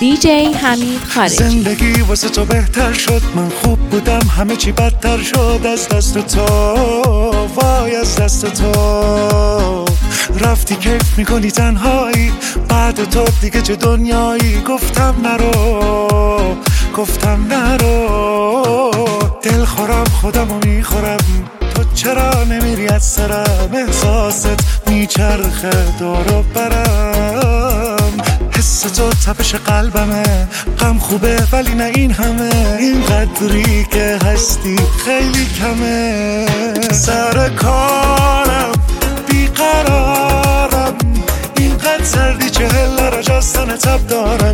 DJ حمید خارج. زندگی واسه تو بهتر شد، من خوب بودم همه چی بدتر شد از دست تو، وای از دست تو. رفتی کیف میکنی تنهایی، بعد تو دیگه چه دنیایی. گفتم نرو دل خورم خودمو میخورم، تو چرا نمیری از سرم؟ احساست میچرخه دور و برم، حس تو تپش قلبمه. غم خوبه ولی نه این همه، این قدری که هستی خیلی کمه. سر کارم بیقرارم، اینقدر سردی 40 درجه از تن تب دارم.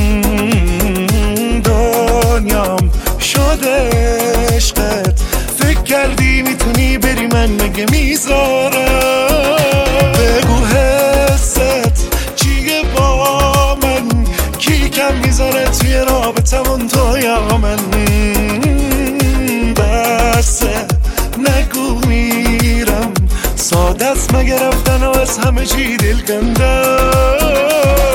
دنیام شده عشقت، فکر کردی میتونی بری من مگه میذارم؟ بگو حست چیه با من، کی کم میذاره توی رابطمون تو یا من؟ بسه نگو میرم، ساده است مگه رفتن و از همه چی دل کندم.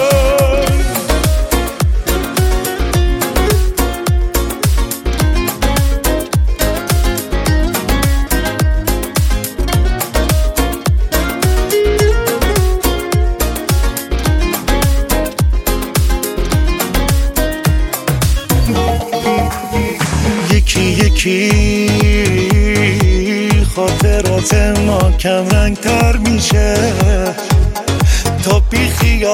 یکی خاطرات ما کم رنگ تر میشه، تا بی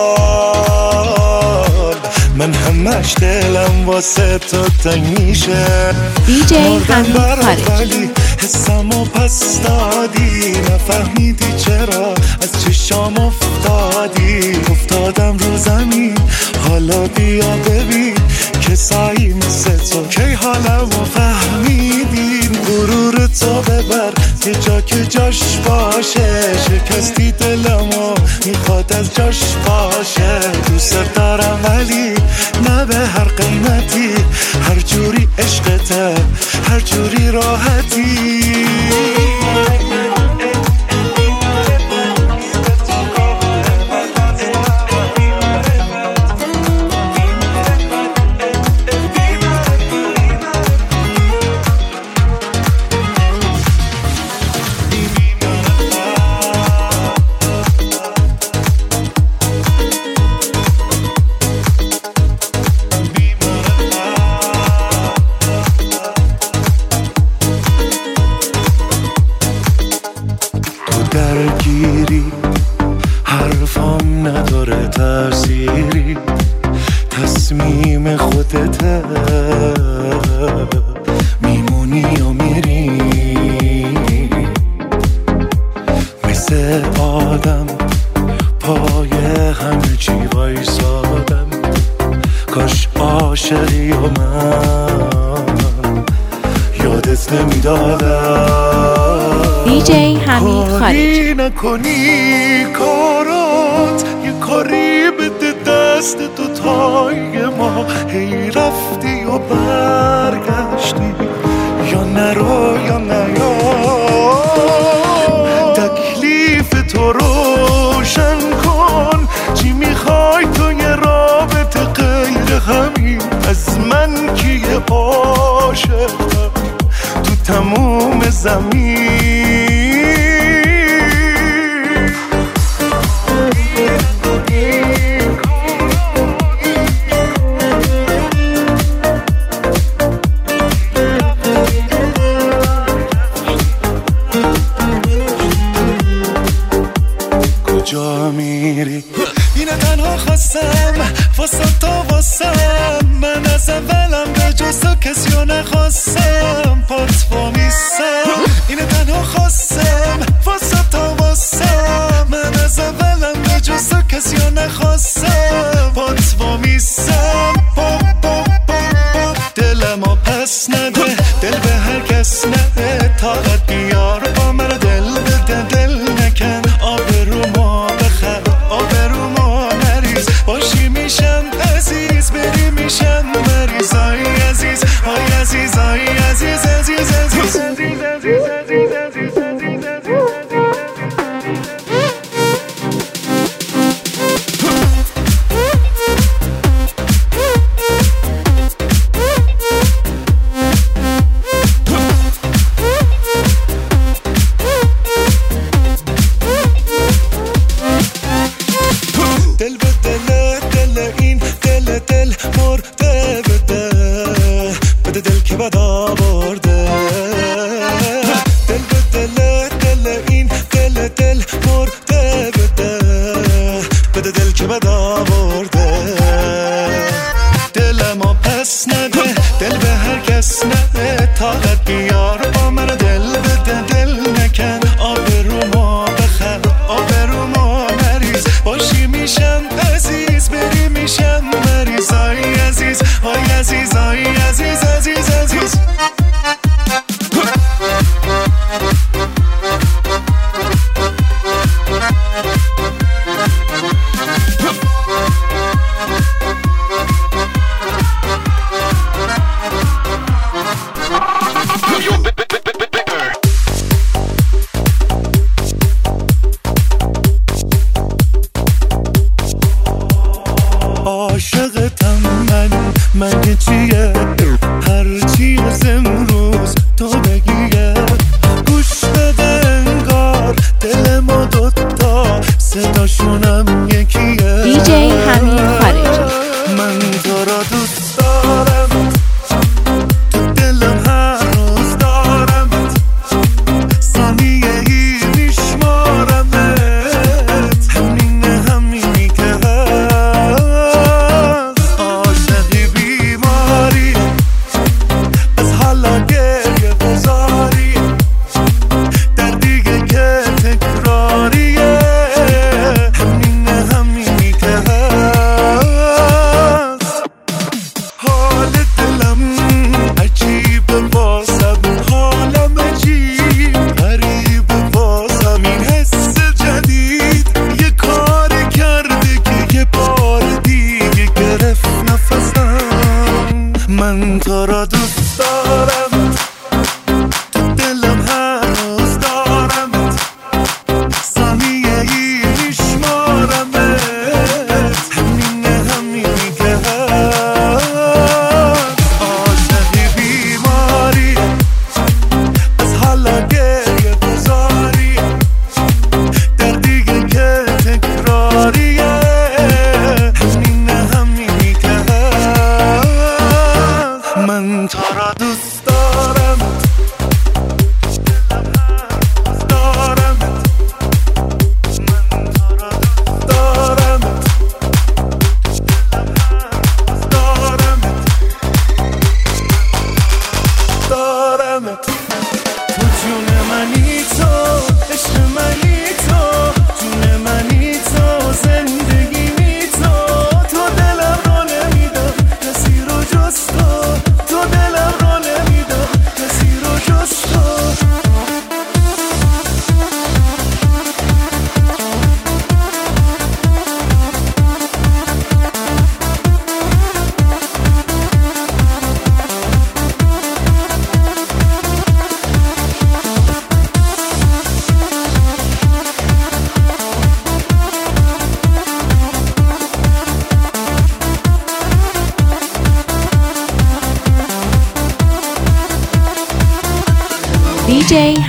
خیال من همش دلم واسه تو تنگ میشه. DJ حمید خارج. ولی حسمو پس دادی، نفهمیدی چرا از چشام افتادم رو زمین. حالا بیا ببین کسایی مثل تو کی حالمو فهمیدین. غرور تو ببر یه جا که جاش باشه، شکستی دلمو میخواد از جاش باشه. دوست دارم ولی نه به هر قیمتی، هر جوری عشقته هر جوری راحتی. درگیری حرفام نداره تأثیری، تصمیم خودته، میمونی و میری. مثل آدم پای همه چی وایسادم، کاش عاشقی و من یادت نمیدادم. DJ حمید خارج. کاری نکنی کارات، یه کاری بده دست دوتای ما. هی رفتی و برگشتی، یا نرو یا نیا. تکلیف تو روشن کن، چی میخوای تو یه رابطه غیر همین؟ از من کیه عاشقم تو تموم زمین؟ کجا میری؟ اینه تنها خواستم واسه تا واسم، من از اولم به جز تو کسی رو نخواستم. پات با میستم اینه تنها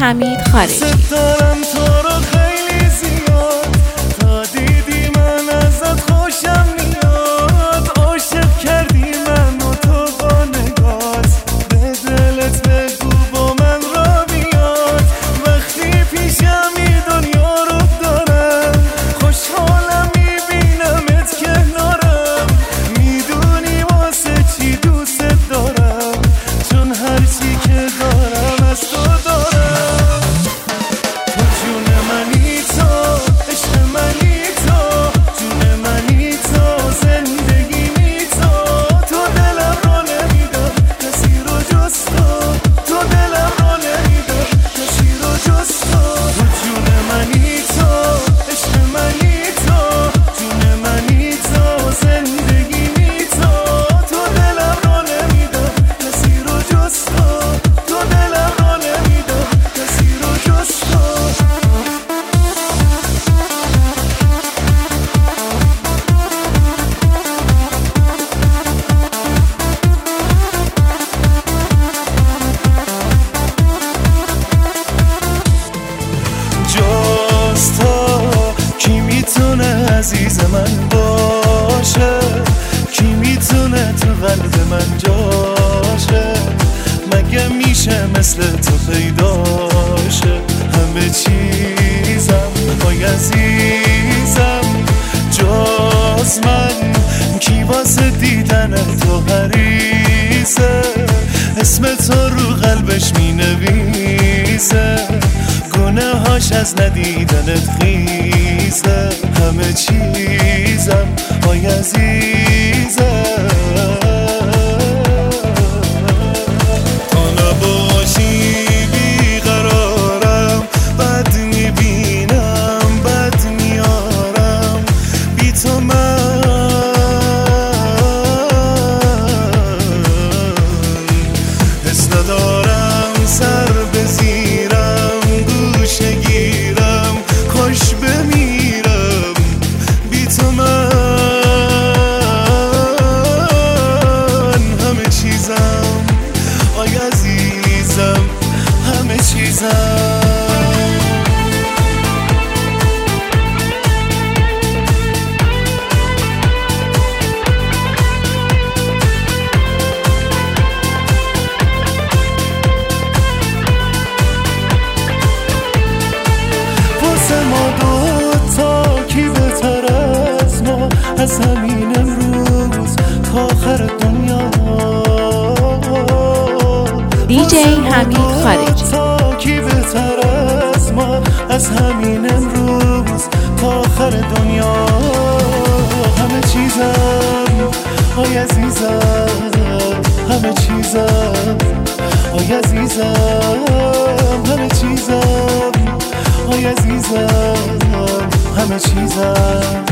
حمید خارجی. دارم تو رو خیلی زیاد، تا دیدی من ازت خوشم میاد. عاشق کردی من و تو با نگات، به دلت بگو با من را بیاد. وقتی پیشمی دنیا رو دارم، خوشحالم میبینمت کنارم. میدونی واسه چی دوست دارم، چون هرچی که دارم از تو دارم. تو جون منی، تو عشق منی، تو جون منی، تو زندگیمی، تو دلم رو نمیدم کسی رو جز تو دلم رو نمیدم کسی رو جز تو جون منی، تو عشق منی، تو جون منی، تو زندگیمی، تو دلم رو نمیدم کسی رو جز تو دلم رو نمیدم کسی رو جز تو. جز تو کی میتونه عزیز من باشه، کی میتونه تو قلب من جاشه. مگه میشه مثل تو پیداشه، همه چیزم وای عزیزم. جز من کی واسه دیدن تو حریصه، اسم تو رو قلبش مینویسه. گناهاش از ندیدنت خیزه، همه چیزم وای عزیزم. تو نباشی بیقرارم، بد میبینم بد میارم. بی تو من حس ندارم سر بزیرم، گوشه گیرم خوش بمیرم. بی تو من همه چیزم آی عزیزم، همه چیزم. واسه ما دوتا کی بهتر از ما، از همین امروز تا آخر دنیا. دیجی حمید خارجی. تا کی بهتر از ما، از همین امروز تا آخر دنیا. همه چیزم آی عزیزم، همه چیزم آی عزیزم، همه چیزم آی عزیزم، همه چیزم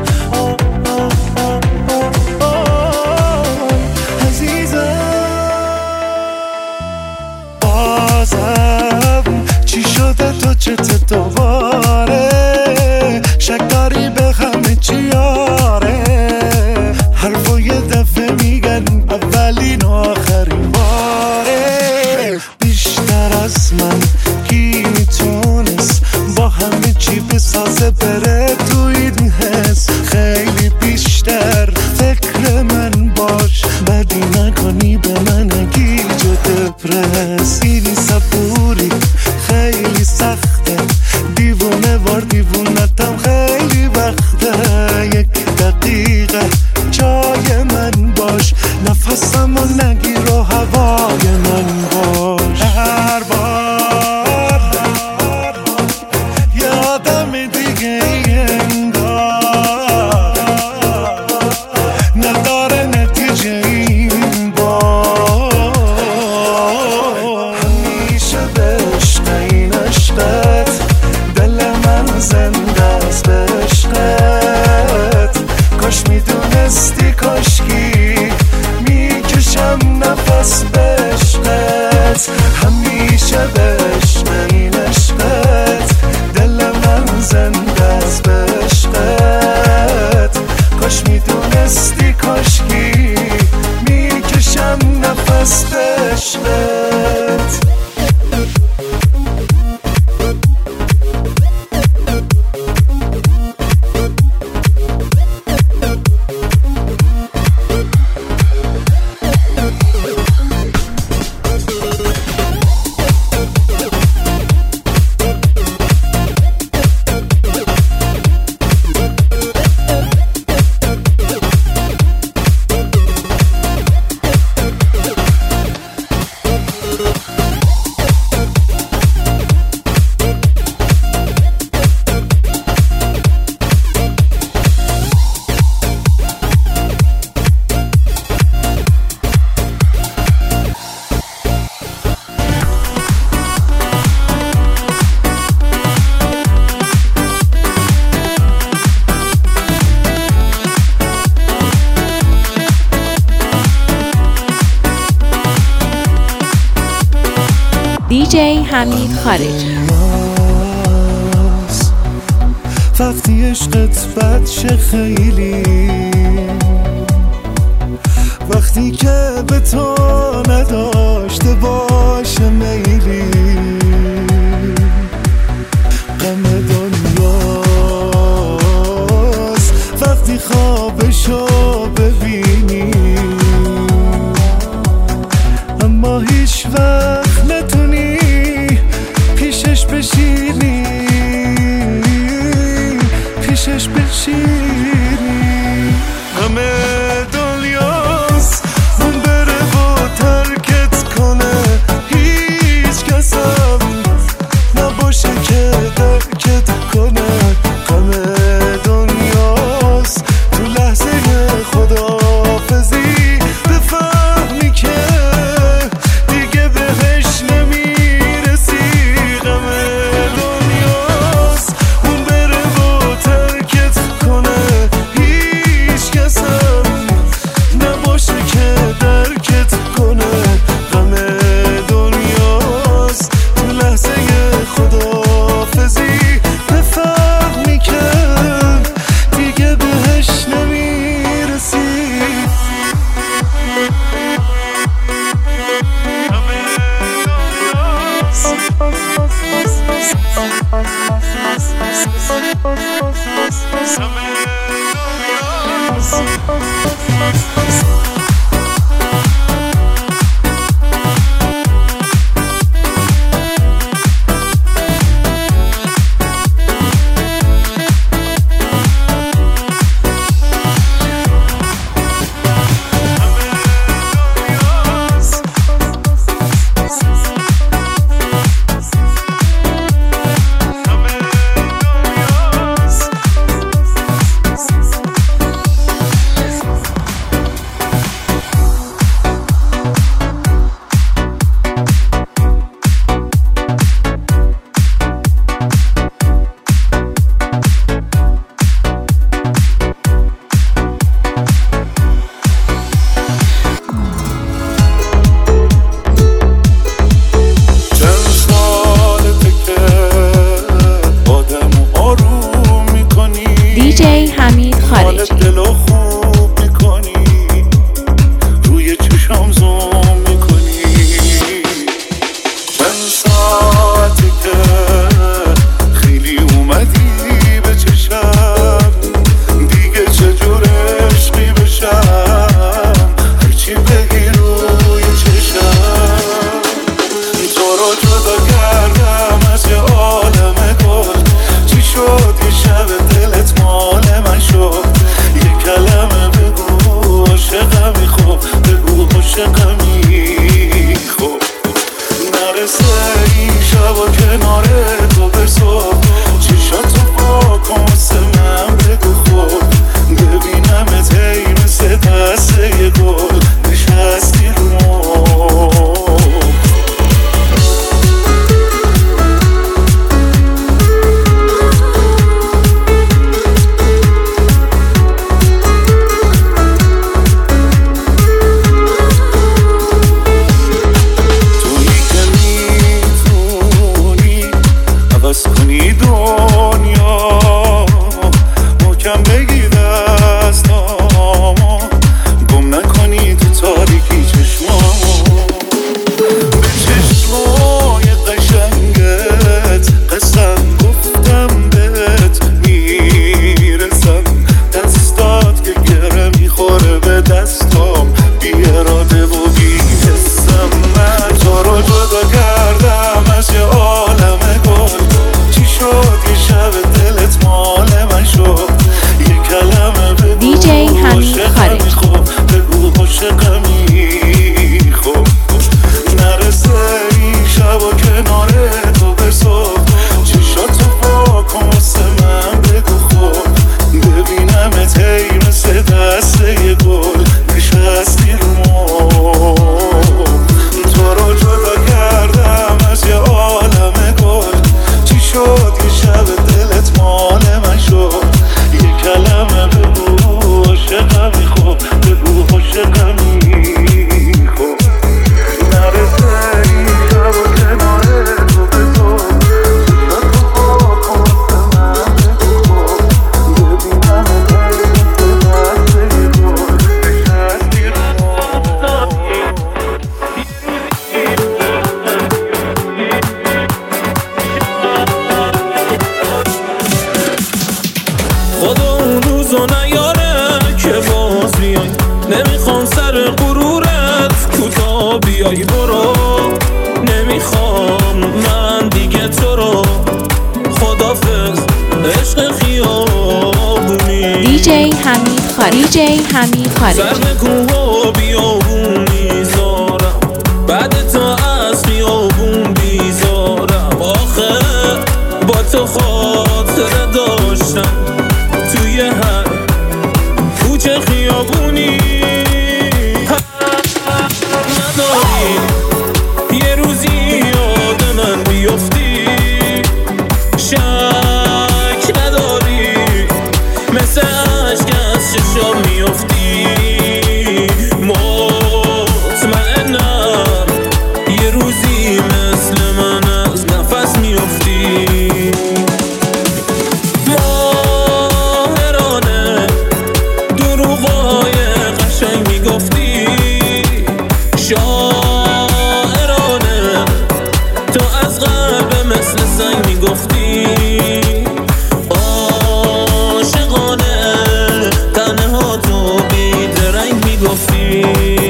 بازم چی شده تو چت دوباره، شک داری به همه چی آره. حرفو یه دفعه میگن اولین و آخرین باره. بیشتر از من کی میتونست با همه چی بسازه بره تو این حس. خیلی بیشتر فکر من باش، بدی نکنی به من اگی جو دپرس. این صبوری خیلی سخته، دیوونه وار دیوونتم خیلی وقته. یک دقیقه جای من باش، نفسم و نگیر و هوای من باش. هر بار یه آدم دیگه انگار نداره نتیجه این بار. همیشه به عشق این عشقت، دل من زنده است به عشقت. کاش حمید خارجی. وقتی عشقت بد شه خیلی، وقتی که به تو نداشته باشه میلی، غم دنیاست وقتی خوابشو ببینی، اما هیچ وقت نتونی پیشش بشینی، پیشش بشینی. همه دنیاست اون بره و ترکت کنه، هیچ کسم نباشه که درکت کنه. غم دنیاست تو لحظه خداحافظی بفهمی که دیگه بهش نمیرسی. غم دنیاست اون بره و ترکت کنه، هیچ کسم نباشه که درکت کنه. غم دنیاست تو لحظه خداحافظی بفهمی که دیگه بهش نمیرسی. DJ حمید خارجی. دلو خوب میکنی، روی چشام زوم میکنی. چند ساعتی که خیلی اومدی به چشم، دیگه چجور عشقی بشم هرچی بگی روی چشم. تو رو جدا کردم از یه عالم گل، چی شد یه شب دلت مال من شد. یه کلمه بگو عاشقمی، خب بگو عاشقمی، خب نرسه این شب و کنار تو به صبح. چشاتو پاکن واسه من بگو خب، ببینمت هی مثل دسته یه گل نشستی رو مبل. عاشقمی خب نرسه این شب و کنار تو خدا اون روزو نیاره که باز بیای، نمیخوام سر غرورت کوتا بیای. برو نمیخوام من دیگه تو رو، خدافظ عشق خیابونی. دیجی حمید خارجی سر به کوه و بیابون میذارم، بعد تا از خیابون بیزارم. آخه با تو خاطره داشتم توی هر کوچه خیابونی. نداری یه روزی یاد من بیفتی، شک نداری مثل عشق از چشام میفتی. مطمئنم یه روزی مثل من از نفس میفتی. ماهرانه دروغای قشنگ میگفتی، شاعرانه تو از قلب مثل سنگ میگفتی. عاشقانه تنها تو بیدرنگ میگفتی.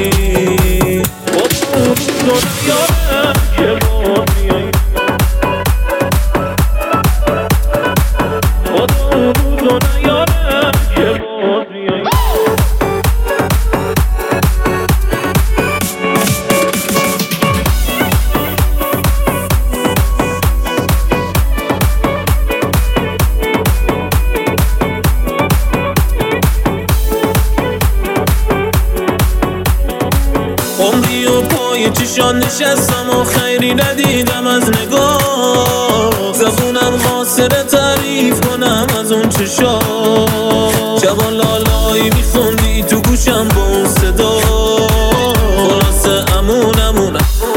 عمری و پای چشان نشستم و خیری ندیدم از نگاه، زبونم خاصره تعریف کنم از اون چشا. جوان لالایی میخوندی تو گوشم با اون صدا، خلاصه امون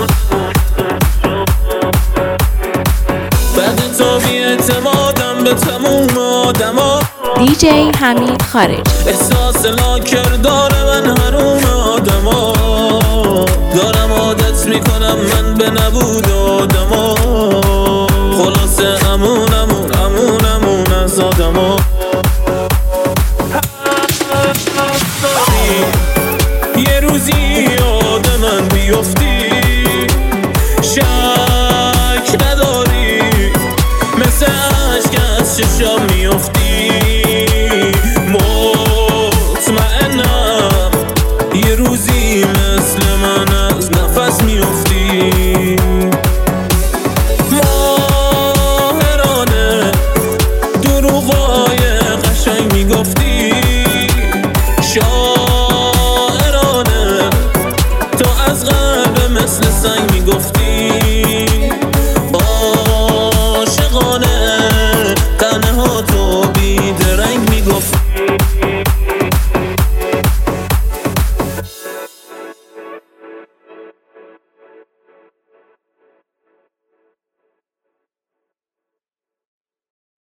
بعد تا بی اعتمادم به تموم آدما. دیجی حمید خارجی احساس لاکر داره من حروم آدما، دارم عادت میکنم من به نبود آدما. خلاصه امون از آدما. یه روزی یاد من بیفتی، شک نداری مثل عشق از چشام میفتی.